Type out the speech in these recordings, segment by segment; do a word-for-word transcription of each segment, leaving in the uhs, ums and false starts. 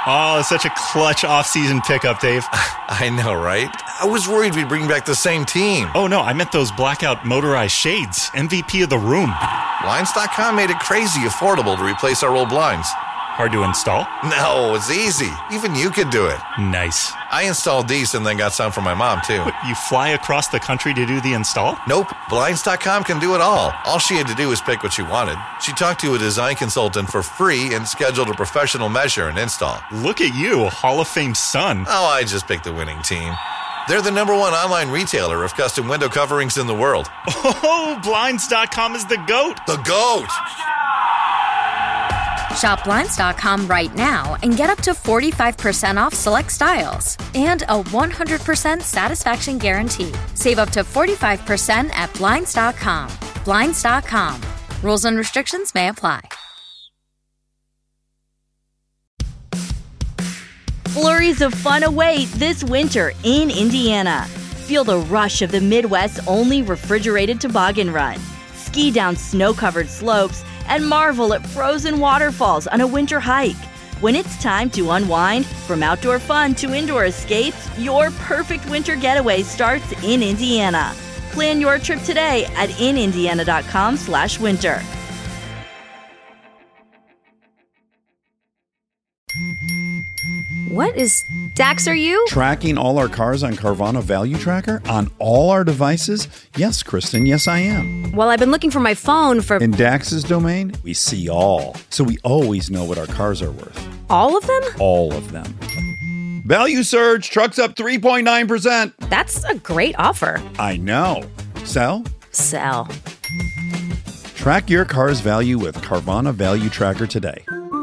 Oh, such a clutch off-season pickup, Dave. I know, right? I was worried we'd bring back the same team. Oh, no, I meant those blackout motorized shades. M V P of the room. Blinds dot com made it crazy affordable to replace our old blinds. Hard to install? No, it's easy. Even you could do it. Nice. I installed these and then got some for my mom, too. What, you fly across the country to do the install? Nope. Blinds dot com can do it all. All she had to do was pick what she wanted. She talked to a design consultant for free and scheduled a professional measure and install. Look at you, Hall of Fame son. Oh, I just picked the winning team. They're the number one online retailer of custom window coverings in the world. Oh, Blinds dot com is the GOAT. The GOAT! Shop Blinds dot com right now and get up to forty-five percent off select styles and a one hundred percent satisfaction guarantee. Save up to forty-five percent at Blinds dot com. Blinds dot com. Rules and restrictions may apply. Flurries of fun await this winter in Indiana. Feel the rush of the Midwest's only refrigerated toboggan run. Ski down snow-covered slopes and marvel at frozen waterfalls on a winter hike. When it's time to unwind, from outdoor fun to indoor escapes, your perfect winter getaway starts in Indiana. Plan your trip today at in indiana dot com slash winter. What is Dax, are you? Tracking all our cars on Carvana Value Tracker on all our devices? Yes, Kristen, yes, I am. Well, I've been looking for my phone for... In Dax's domain, we see all. So we always know what our cars are worth. All of them? All of them. Value surge, trucks up three point nine percent. That's a great offer. I know. Sell? Sell. Track your car's value with Carvana Value Tracker today.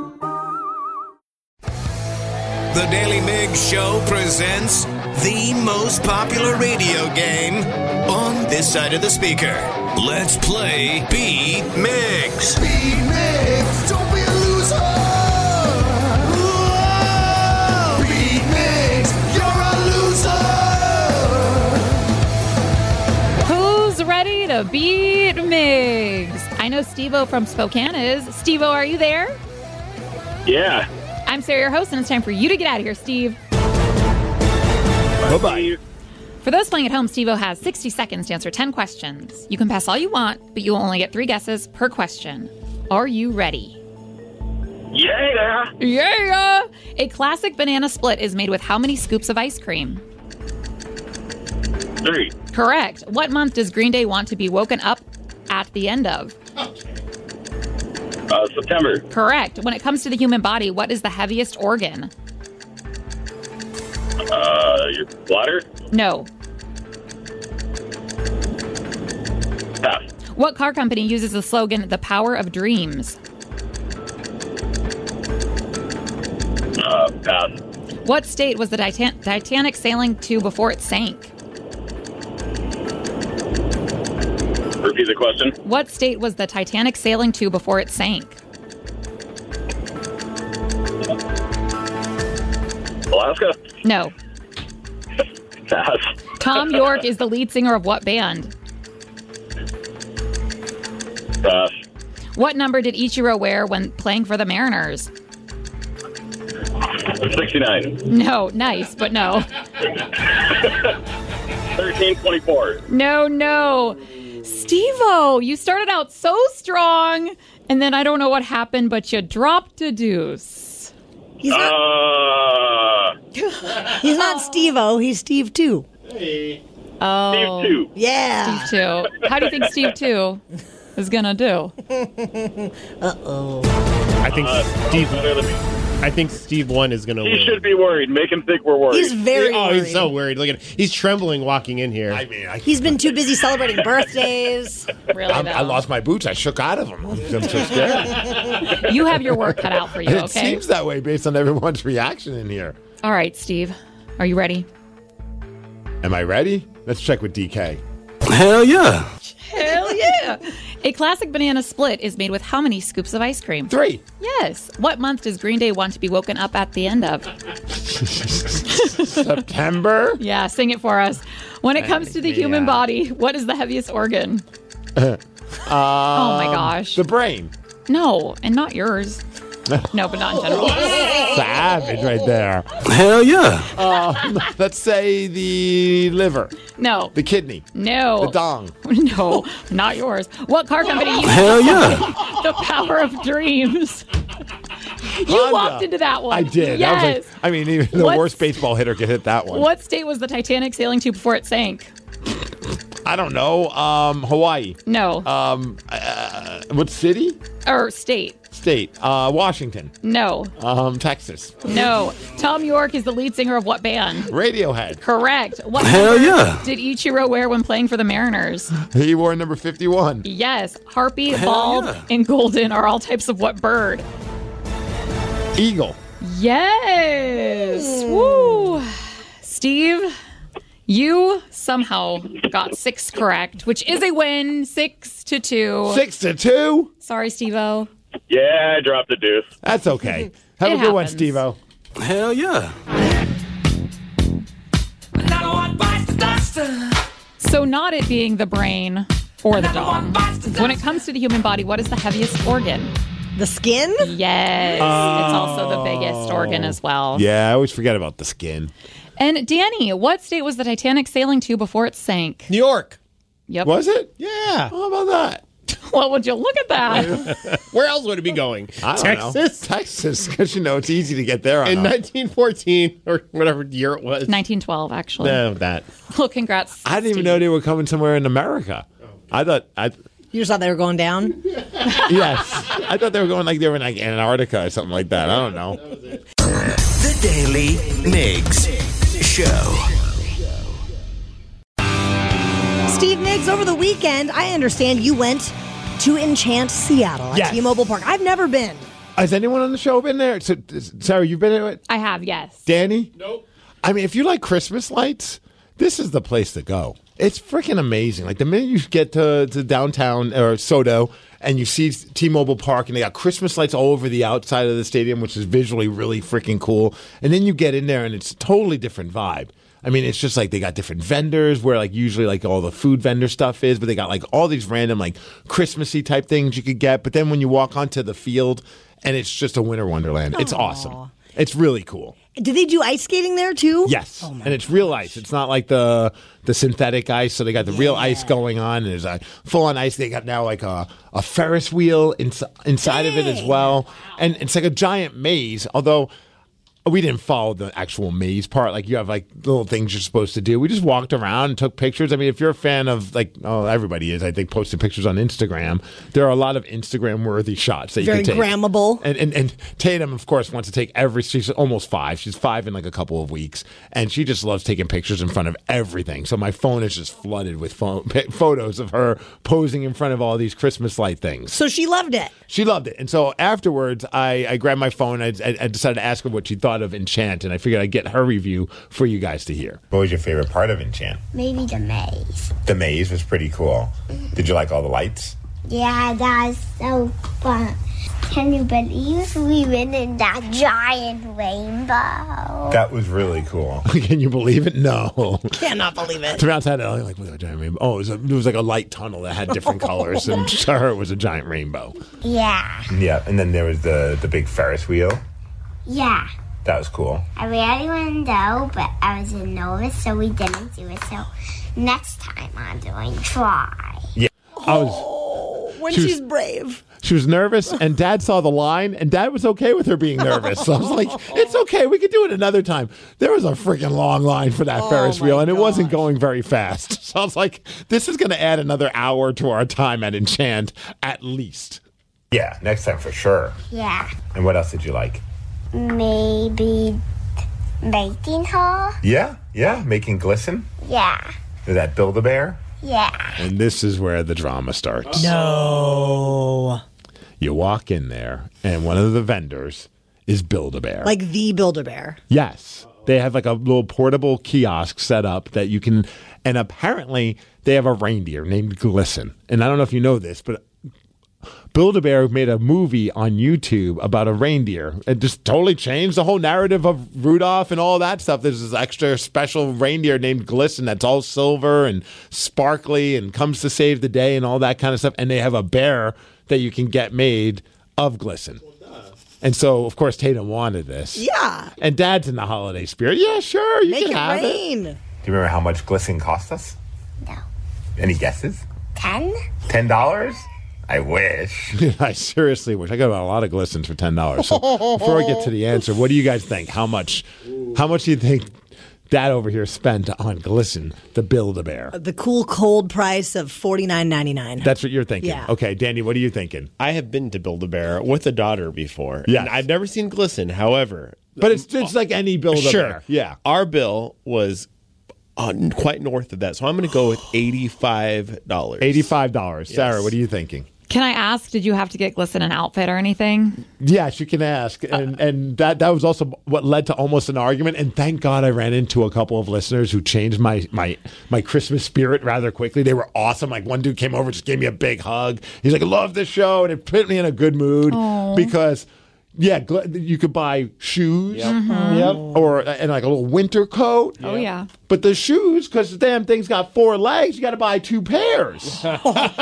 The Daily Mig Show presents the most popular radio game on this side of the speaker. Let's play Beat Migs. Beat Migs, don't be a loser. Whoa. Beat Migs, you're a loser. Who's ready to beat Migs? I know Steve-O from Spokane is. Steve-O, are you there? Yeah. I'm Sarah, your host, and it's time for you to get out of here, Steve. Bye-bye. For those playing at home, Steve-O has sixty seconds to answer ten questions. You can pass all you want, but you will only get three guesses per question. Are you ready? Yeah! Yeah! A classic banana split is made with how many scoops of ice cream? Three. Correct. What month does Green Day want to be woken up at the end of? Uh, September. Correct. When it comes to the human body, what is the heaviest organ? Uh, your bladder? No. Pass. What car company uses the slogan, "The Power of Dreams"? Uh, pass. What state was the Titan- Titanic sailing to before it sank? Repeat the question. What state was the Titanic sailing to before it sank? Alaska? No. Pass. Tom York is the lead singer of what band? Pass. What number did Ichiro wear when playing for the Mariners? sixty-nine. No, nice, but no. thirteen twenty-four. No, no. Steve-O, you started out so strong, and then I don't know what happened, but you dropped a deuce. He's not, Uh, he's not Steve-O, he's Steve two. hey. Oh. Steve two. Yeah. Steve two. How do you think Steve two is going to do? Uh-oh. I think Uh, Steve. better than me. I think Steve one is going to He win. should be worried. Make him think we're worried. He's very oh, worried. he's so worried. Look at him. He's trembling walking in here. I mean, I, He's been too busy celebrating birthdays. Really, I'm, I though. lost my boots. I shook out of them. I'm so scared. You have your work cut out for you, it okay? seems that way based on everyone's reaction in here. All right, Steve. Are you ready? Am I ready? Let's check with D K. Hell yeah. Hell yeah. A classic banana split is made with how many scoops of ice cream? Three. Yes. What month does Green Day want to be woken up at the end of? September? Yeah, sing it for us. When it comes to the human Yeah. body, what is the heaviest organ? Uh, Oh my gosh. The brain. No, and not yours. No, but not in general. savage right there. Hell yeah. Um, let's say the liver, No. the kidney, No. the dong. No, not yours. What car company used Hell to yeah. say the power of dreams? You Honda. walked into that one. I did. Yes. I, was like, I mean, even the What's- worst baseball hitter could hit that one. What state was the Titanic sailing to before it sank? I don't know. Um, Hawaii. No. Um, uh, what city? Or state? State. Uh, Washington. No. Um, Texas. No. Tom York is the lead singer of what band? Radiohead. Correct. What Hell number yeah. did Ichiro wear when playing for the Mariners? He wore number fifty-one. Yes. Harpy, Hell bald, yeah. and golden are all types of what bird? Eagle. Yes. Woo. Steve, you somehow got six correct, which is a win, six to two. Six to two. Sorry, Steve-O. Yeah, I dropped a deuce. That's okay. Have It a good one, happens. Steve-O. Hell yeah. So not it being the brain or the dong. When it comes to the human body, what is the heaviest organ? The skin? Yes. It's also the biggest organ as well. Yeah, I always forget about the skin. And Danny, what state was the Titanic sailing to before it sank? New York. Yep. Was it? Yeah. How about that? Well, would you look at that? Where else would it be going? I don't Texas? know. Texas, because you know it's easy to get there. On In a- nineteen fourteen or whatever year it was. nineteen twelve, actually. No, that. Well, congrats. I didn't even Steve. know they were coming somewhere in America. I thought, I You just thought they were going down? yes, I thought they were going like they were in like Antarctica or something like that. I don't know. The Daily Migs Show. Steve Miggs, over the weekend, I understand you went to Enchant Seattle at Yes. T-Mobile Park. I've never been. Has anyone on the show been there? So, Sarah, you've been there? I have, yes. Danny? Nope. I mean, if you like Christmas lights, this is the place to go. It's freaking amazing. Like the minute you get to, to downtown or Sodo and you see T-Mobile Park and they got Christmas lights all over the outside of the stadium, which is visually really freaking cool. And then you get in there and it's a totally different vibe. I mean, it's just like they got different vendors where like usually like all the food vendor stuff is, but they got like all these random like Christmassy type things you could get. But then when you walk onto the field and it's just a winter wonderland, it's awesome. It's really cool. Did they do ice skating there too? Yes, and it's real ice. It's not like the the synthetic ice. So they got the real ice going on. And there's a full on ice. They got now like a, a Ferris wheel ins- inside of it as well, and it's like a giant maze. Although we didn't follow the actual maze part. Like you have like little things you're supposed to do. We just walked around and took pictures. I mean, if you're a fan of like, oh, everybody is, I think, posting pictures on Instagram. There are a lot of Instagram worthy shots that you Very can take. grammable. And, and and Tatum, of course, wants to take every. She's almost five. She's five in like a couple of weeks, and she just loves taking pictures in front of everything. So my phone is just flooded with phone, photos of her posing in front of all these Christmas light things. So she loved it. She loved it. And so afterwards, I, I grabbed my phone. I, I, I decided to ask her what she thought of Enchant, and I figured I'd get her review for you guys to hear. What was your favorite part of Enchant? Maybe the maze. The maze was pretty cool. Did you like all the lights? Yeah, that was so fun. Can you believe we went in that giant rainbow? That was really cool. Can you believe it? No. Cannot believe it. To me outside, I like, look at a giant rainbow. Oh, it was, a, it was like a light tunnel that had different colors, and to her, it was a giant rainbow. Yeah. Yeah, and then there was the, the big Ferris wheel. Yeah. That was cool. I really wanted to go, but I was nervous, so we didn't do it. So next time I'm doing try. Yeah. I was. When She was- she's brave. She was nervous, and Dad saw the line, and Dad was okay with her being nervous. So I was like, it's okay. We could do it another time. There was a freaking long line for that Oh, Ferris my wheel, and it gosh. wasn't going very fast. So I was like, this is going to add another hour to our time at Enchant, at least. Yeah, next time for sure. Yeah. And what else did you like? Maybe making her? Yeah, yeah, making glisten. Yeah. Did that Build-A-Bear? Yeah. And this is where the drama starts. No. You walk in there, and one of the vendors is Build-A-Bear. Like the Build-A-Bear. Yes. They have like a little portable kiosk set up that you can, and apparently they have a reindeer named Glisten. And I don't know if you know this, but Build-A-Bear made a movie on YouTube about a reindeer. It just totally changed the whole narrative of Rudolph and all that stuff. There's this extra special reindeer named Glisten that's all silver and sparkly and comes to save the day and all that kind of stuff. And they have a bear that you can get made of Glisten. And so, of course, Tatum wanted this. Yeah. And Dad's in the holiday spirit. Yeah, sure, you Make can it have rain. it. Do you remember how much Glisten cost us? No. Any guesses? Ten? Ten dollars? I wish. I seriously wish. I got a lot of Glistens for ten dollars. So before I get to the answer, what do you guys think? How much? How much do you think Dad over here spent on Glisten to Build-A-Bear? The cool cold price of forty-nine ninety-nine. That's what you're thinking. Yeah. Okay, Danny, what are you thinking? I have been to Build-A-Bear with a daughter before. Yes. And I've never seen Glisten. However, But it's it's like any Build-A-Bear. Sure. Yeah. Our bill was uh, quite north of that, so I'm going to go with eighty-five dollars. eighty-five dollars. Yes. Sarah, what are you thinking? Can I ask, did you have to get Glisten an outfit or anything? Yes, you can ask. And and that, that was also what led to almost an argument. And thank God I ran into a couple of listeners who changed my, my, my Christmas spirit rather quickly. They were awesome. Like one dude came over, just gave me a big hug. He's like, I love this show. And it put me in a good mood. Aww. Because... Yeah, gl- you could buy shoes, Yep. Mhm. yep, or and like a little winter coat. Oh, yeah. But the shoes, because the damn thing's got four legs, you got to buy two pairs. and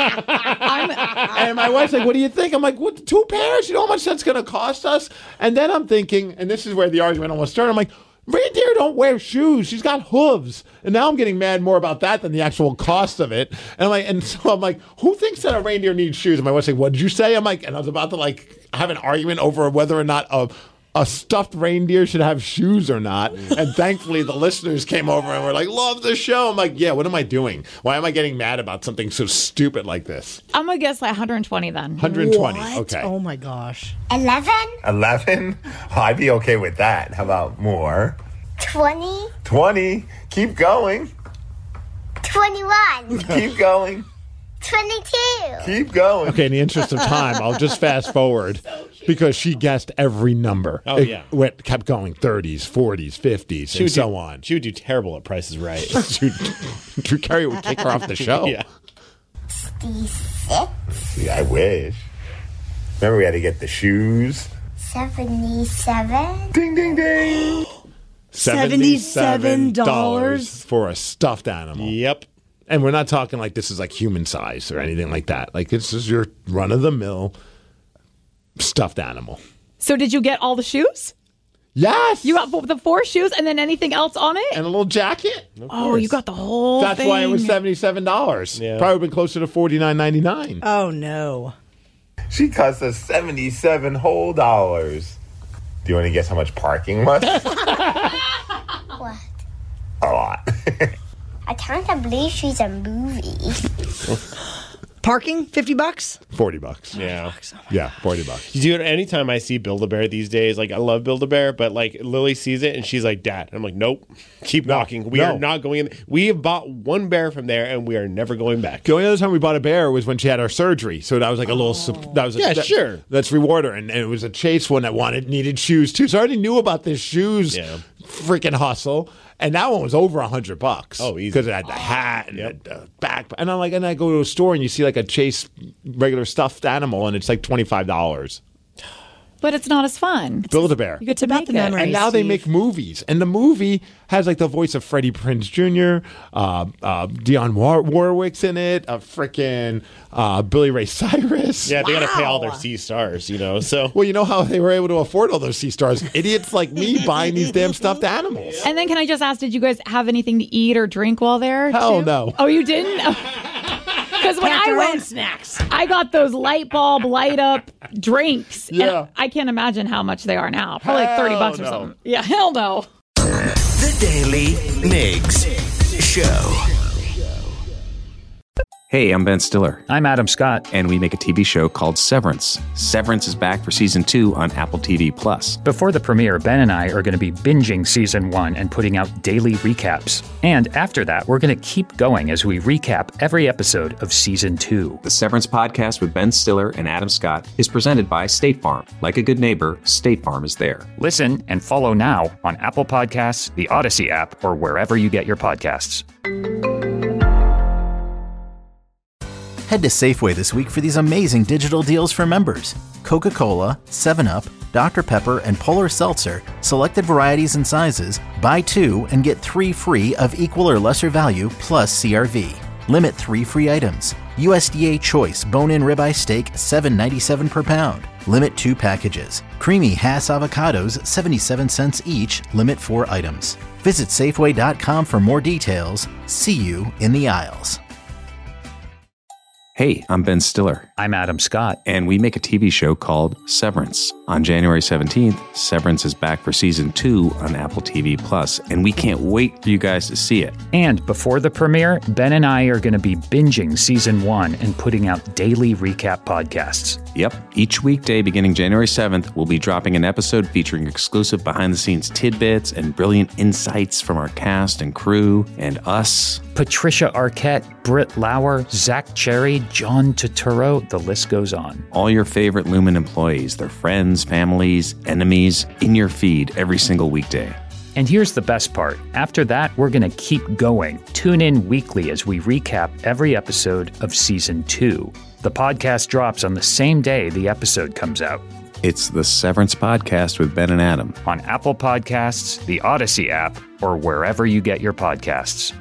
my wife's like, "What do you think?" I'm like, "What? Two pairs? You know how much that's going to cost us?" And then I'm thinking, and this is where the argument almost started. I'm like, reindeer don't wear shoes. She's got hooves. And now I'm getting mad more about that than the actual cost of it. And I'm like, and so I'm like, who thinks that a reindeer needs shoes? And my wife's like, what did you say? I'm like, and I was about to like have an argument over whether or not a a stuffed reindeer should have shoes or not. And thankfully the listeners came over and were like, love the show. I'm like, yeah, what am I doing? Why am I getting mad about something so stupid like this? I'm going to guess like one hundred twenty then. one hundred twenty. What? Okay. Oh my gosh. Eleven? Eleven? Oh, I'd be okay with that. How about more? Twenty? Twenty. Keep going. Twenty-one? Keep going. Twenty-two? Keep going. Okay, in the interest of time, I'll just fast forward because she guessed every number. Oh, It yeah. went, kept going thirties, forties, fifties, She and would so do, on. She would do terrible at Price is Right. Drew Carey would kick her off the show. Yeah. Sixty-six? See, I wish. Remember, we had to get the shoes. Seventy-seven? Ding, ding, ding. seventy-seven dollars for a stuffed animal. Yep. And we're not talking like this is like human size or anything like that. Like this is your run of the mill stuffed animal. So did you get all the shoes? Yes. You got the four shoes and then anything else on it? And a little jacket. Oh, you got the whole That's thing. why it was seventy-seven dollars. Yeah. Probably been closer to forty-nine ninety-nine. Oh no. She cost us seventy-seven whole dollars. Do you want to guess how much parking was? What? A lot. I can't believe she's a movie. Parking, fifty bucks? forty bucks. Yeah. Yeah, forty bucks. Dude, anytime I see Build-A-Bear these days, like I love Build-A-Bear, but like Lily sees it and she's like, Dad. I'm like, nope. Keep No, walking. We no. are not going in. We have bought one bear from there and we are never going back. The only other time we bought a bear was when she had her surgery. So that was like a little. sup- That was a, Yeah, that- sure. Let's reward her, and, and it was a Chase one that wanted needed shoes too. So I already knew about this shoes Yeah. freaking hustle, and that one was over a hundred bucks. Oh, easy. because it had the hat and the back. And I'm like, and I go to a store and you see like a Chase regular stuffed animal, and it's like twenty five dollars. But it's not as fun. Build-A-Bear. You get to about make the it. memory. And now they Steve. make movies, and the movie has like the voice of Freddie Prinze Junior, uh, uh, Dionne War- Warwick's in it, a freaking uh, Billy Ray Cyrus. Yeah, they got to pay all their Wow. C stars, you know. So Well, you know how they were able to afford all those C stars? Idiots like me buying these damn stuffed animals. And then can I just ask, did you guys have anything to eat or drink while there? Hell too? no. Oh, you didn't? Because when Packed I our own went, snacks. I got those light bulb, light up drinks. and Yeah. I can't imagine how much they are now. Probably like thirty Hell bucks or no. something. Yeah, hell no. The Daily Migs Show. Hey, I'm Ben Stiller. I'm Adam Scott. And we make a T V show called Severance. Severance is back for season two on Apple T V Plus. Before the premiere, Ben and I are going to be binging season one and putting out daily recaps. And after that, we're going to keep going as we recap every episode of season two. The Severance podcast with Ben Stiller and Adam Scott is presented by State Farm. Like a good neighbor, State Farm is there. Listen and follow now on Apple Podcasts, the Odyssey app, or wherever you get your podcasts. Head to Safeway this week for these amazing digital deals for members. Coca-Cola, seven up, Doctor Pepper, and Polar Seltzer, selected varieties and sizes, buy two and get three free of equal or lesser value plus C R V. Limit three free items. U S D A Choice bone-in ribeye steak, seven ninety-seven per pound. limit two packages. Creamy Hass avocados, seventy-seven cents each, limit four items. Visit Safeway dot com for more details. See you in the aisles. Hey, I'm Ben Stiller. I'm Adam Scott. And we make a T V show called Severance. On January seventeenth, Severance is back for season two on Apple T V Plus, and we can't wait for you guys to see it. And before the premiere, Ben and I are going to be binging season one and putting out daily recap podcasts. Yep. Each weekday beginning January seventh, we'll be dropping an episode featuring exclusive behind-the-scenes tidbits and brilliant insights from our cast and crew and us. Patricia Arquette, Britt Lauer, Zach Cherry, John Turturro, the list goes on. All your favorite Lumen employees, their friends, families, enemies, in your feed every single weekday. And here's the best part. After that, we're going to keep going. Tune in weekly as we recap every episode of season two. The podcast drops on the same day the episode comes out. It's the Severance Podcast with Ben and Adam. On Apple Podcasts, the Odyssey app, or wherever you get your podcasts.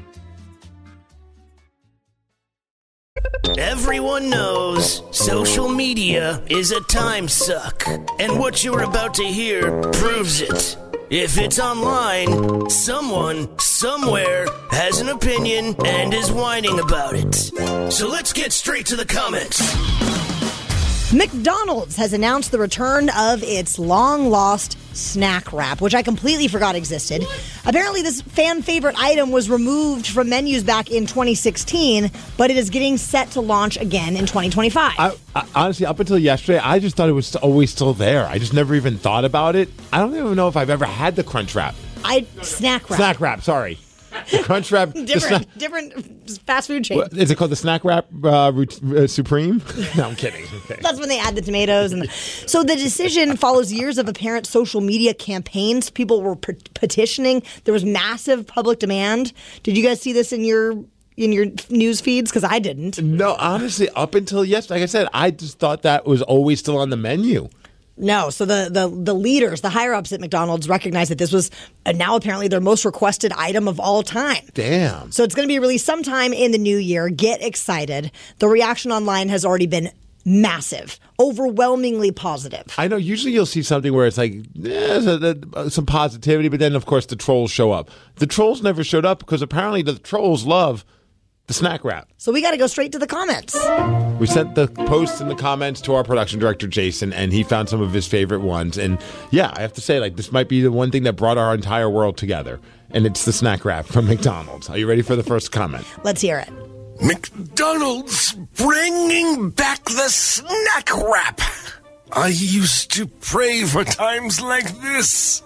Everyone knows social media is a time suck, and what you're about to hear proves it. If it's online, someone, somewhere, has an opinion and is whining about it. So let's get straight to the comments. McDonald's has announced the return of its long-lost snack wrap, which I completely forgot existed. Apparently, this fan favorite item was removed from menus back in twenty sixteen, but it is getting set to launch again in twenty twenty-five. I, I, honestly, up until yesterday, I just thought it was always still there. I just never even thought about it. I don't even know if I've ever had the Crunch Wrap. I snack wrap. Snack Wrap, sorry. The Crunch Wrap. different, snack, different fast food chain. What, is it called the Snack Wrap uh, uh, Supreme? No, I'm kidding. Okay. That's when they add the tomatoes. And the, so the decision follows years of apparent social media campaigns. People were pe- petitioning. There was massive public demand. Did you guys see this in your in your news feeds? Because I didn't. No, honestly, up until yesterday, like I said, I just thought that was always still on the menu. No, so the, the, the leaders, the higher-ups at McDonald's recognized that this was uh, now apparently their most requested item of all time. Damn. So it's going to be released sometime in the new year. Get excited. The reaction online has already been massive, overwhelmingly positive. I know usually you'll see something where it's like eh, some positivity, but then, of course, the trolls show up. The trolls never showed up because apparently the trolls love the snack wrap. So we got to go straight to the comments. We sent the posts and the comments to our production director, Jason, and he found some of his favorite ones. And yeah, I have to say, like, this might be the one thing that brought our entire world together. And it's the snack wrap from McDonald's. Are you ready for the first comment? Let's hear it. McDonald's bringing back the snack wrap. I used to pray for times like this.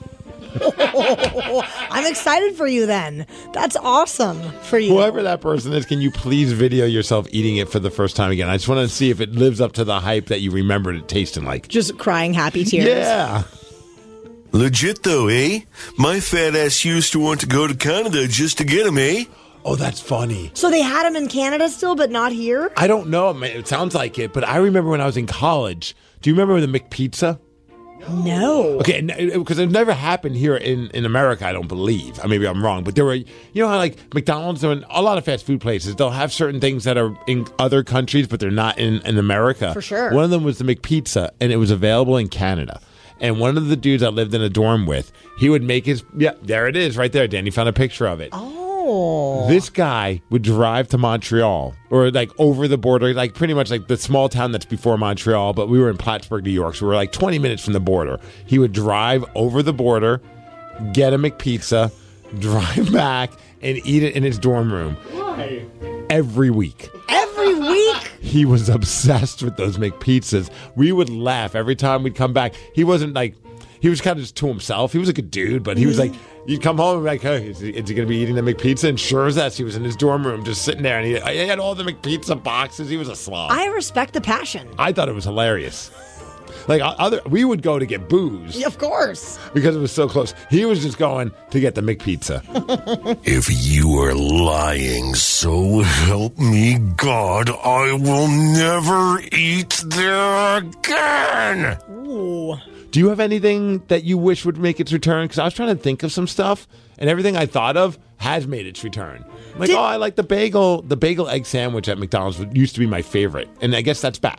I'm excited for you then. That's awesome for you. Whoever that person is, can you please video yourself eating it for the first time again? I just want to see if it lives up to the hype that you remembered it tasting like. Just crying happy tears. Yeah. Legit though, eh? My fat ass used to want to go to Canada just to get them, eh? Oh, that's funny. So they had them in Canada still, but not here? I don't know. It sounds like it, but I remember when I was in college. Do you remember the McPizza? No. Okay, because it never happened here in, in America, I don't believe. I Maybe I'm wrong, but there were, you know how like McDonald's and a lot of fast food places, they'll have certain things that are in other countries, but they're not in, in America. For sure. One of them was the McPizza, and it was available in Canada. And one of the dudes I lived in a dorm with, he would make his, yeah, there it is right there. Danny found a picture of it. Oh. This guy would drive to Montreal or like over the border, like pretty much like the small town that's before Montreal, but we were in Plattsburgh, New York, so we were like twenty minutes from the border. He would drive over the border, get a McPizza, drive back, and eat it in his dorm room. Why? Every week. Every week? He was obsessed with those McPizzas. We would laugh every time we'd come back. He wasn't like, he was kind of just to himself. He was a good dude, but he was like, you'd come home and be like, hey, is he, is he going to be eating the McPizza? And sure as that, he was in his dorm room just sitting there, and he, he had all the McPizza boxes. He was a slob. I respect the passion. I thought it was hilarious. Like, other, we would go to get booze. Yeah, of course. Because it was so close. He was just going to get the McPizza. If you are lying, so help me God, I will never eat there again. Ooh. Do you have anything that you wish would make its return? Because I was trying to think of some stuff, and everything I thought of has made its return. I'm like, Did- oh, I like the bagel. The bagel egg sandwich at McDonald's used to be my favorite, and I guess that's back.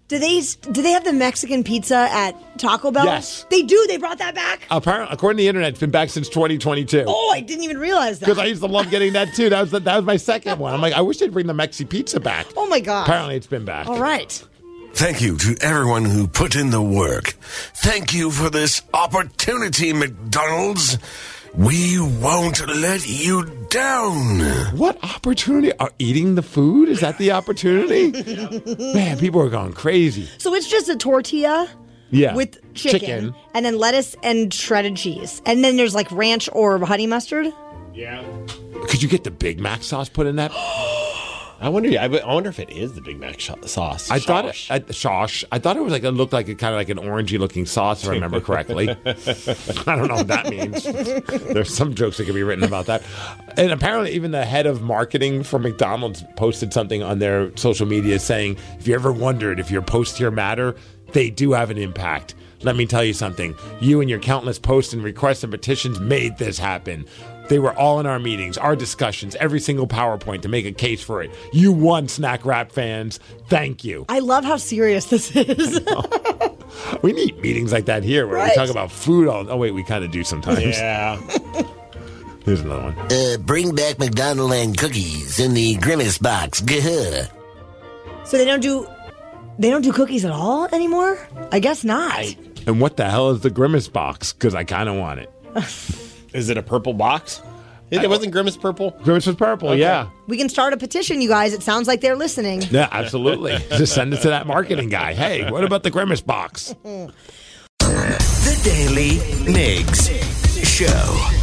Do they do they have the Mexican pizza at Taco Bell? Yes. They do. They brought that back? Apparently, according to the internet, it's been back since twenty twenty-two. Oh, I didn't even realize that. Because I used to love getting that, too. That was the, that was my second one. I'm like, I wish they'd bring the Mexi pizza back. Oh, my God. Apparently, it's been back. All right. Thank you to everyone who put in the work. Thank you for this opportunity, McDonald's. We won't let you down. What opportunity? Are eating the food? Is that the opportunity? Man, people are going crazy. So it's just a tortilla Yeah. with chicken, Chicken. and then lettuce and shredded cheese. And then there's like ranch or honey mustard. Yeah. Could you get the Big Mac sauce put in that? I wonder. I wonder if it is the Big Mac sh- sauce. I thought it, I, Shosh. I thought it was like it looked like a kind of like an orangey looking sauce, if I remember correctly. I don't know what that means. There's some jokes that could be written about that. And apparently, even the head of marketing for McDonald's posted something on their social media saying, "If you ever wondered if your posts here matter, they do have an impact. Let me tell you something. You and your countless posts and requests and petitions made this happen." They were all in our meetings, our discussions, every single PowerPoint to make a case for it. You won, Snack Wrap fans. Thank you. I love how serious this is. We need meetings like that here where Right. we talk about food all. Oh, wait, we kind of do sometimes. Yeah. Here's another one. Uh, bring back McDonald and cookies in the Grimace box. Gah. So they don't do they don't do cookies at all anymore? I guess not. And what the hell is the Grimace box? Because I kind of want it. Is it a purple box? It, it wasn't Grimace purple? Grimace was purple, Okay. yeah. We can start a petition, you guys. It sounds like they're listening. Yeah, absolutely. Just send it to that marketing guy. Hey, what about the Grimace box? The Daily Migs Show.